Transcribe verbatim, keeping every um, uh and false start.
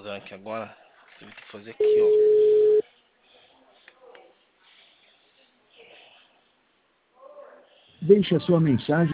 fazendo aqui agora. Você vai ter que fazer aqui, ó. Deixe a sua mensagem